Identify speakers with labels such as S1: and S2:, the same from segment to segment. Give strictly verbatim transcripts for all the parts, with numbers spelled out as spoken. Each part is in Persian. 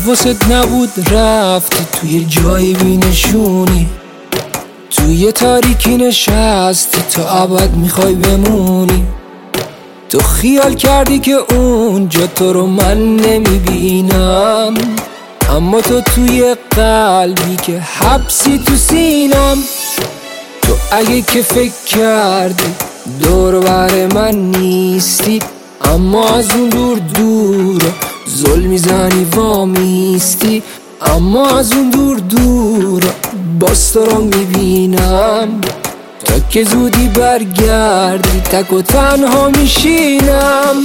S1: حوست نبود رفتی توی جایی بینشونی، توی تاریکی نشستی تا ابد میخوای بمونی. تو خیال کردی که اونجا تو رو من نمیبینم، اما تو توی قلبی که حبسی تو سینم. تو اگه که فکر کردی دور بر من نیستی، اما از اون دور دور زل میزنی وامیستی. اما از اون دور دور باز تو رو میبینم، تا که زودی برگردی تک و تنها میشینم.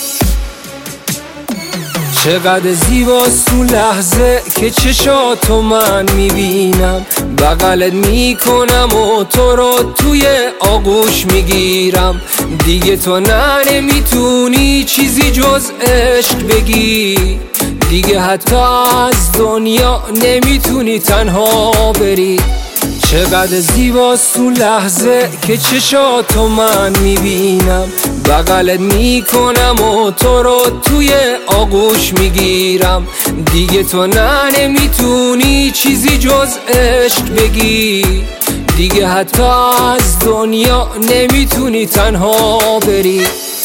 S1: چقدر زیباست اون لحظه که چشاتو من میبینم، بغلت میکنم و تو رو توی آغوش میگیرم. دیگه تو نه نمیتونی چیزی جز عشق بگی، دیگه حتی از دنیا نمیتونی تنها بری. چقدر زیباست اون لحظه که چشاتو من میبینم، بغلت میکنم و تو رو توی آغوش میگیرم. دیگه تو نه نمیتونی چیزی جز عشق بگی، دیگه حتی از دنیا نمیتونی تنها بری.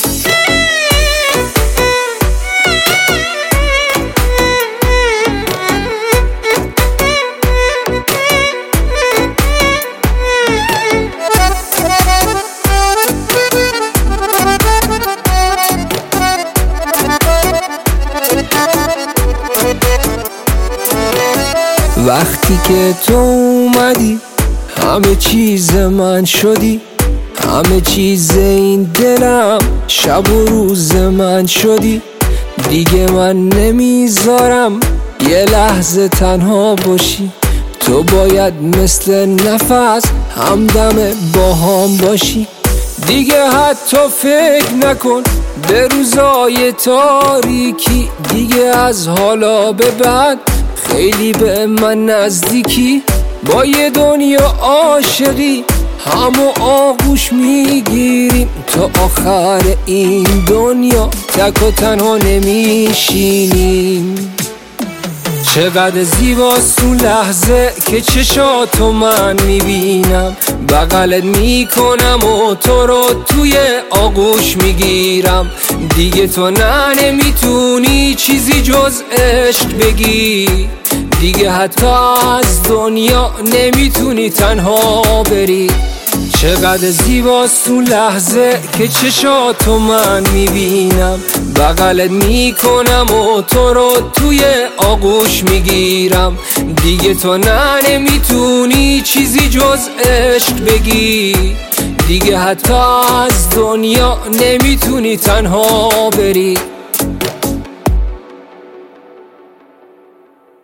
S1: وقتی که تو اومدی همه چیز من شدی، همه چیز این دلم شب و روز من شدی. دیگه من نمیذارم یه لحظه تنها باشی، تو باید مثل نفس همدم با هم باشی. دیگه حتی فکر نکن به روزای تاریکی، دیگه از حالا به بعد خیلی به من نزدیکی. با یه دنیا عاشقی همو آغوش میگیریم، تا آخر این دنیا تک و تنها نمیشینیم. چقدر زیباست اون لحظه که چشاتو من میبینم، بغلت میکنم و تو رو توی آغوش میگیرم. دیگه تو نه نمیتونی چیزی جز عشق بگی، دیگه حتی از دنیا نمیتونی تنها بری. چقدر زیباست اون لحظه که چشاتو من میبینم، بغلت میکنم و تو رو توی آغوش میگیرم. دیگه تو نه نمیتونی چیزی جز عشق بگی، دیگه حتی از دنیا نمیتونی تنها بری.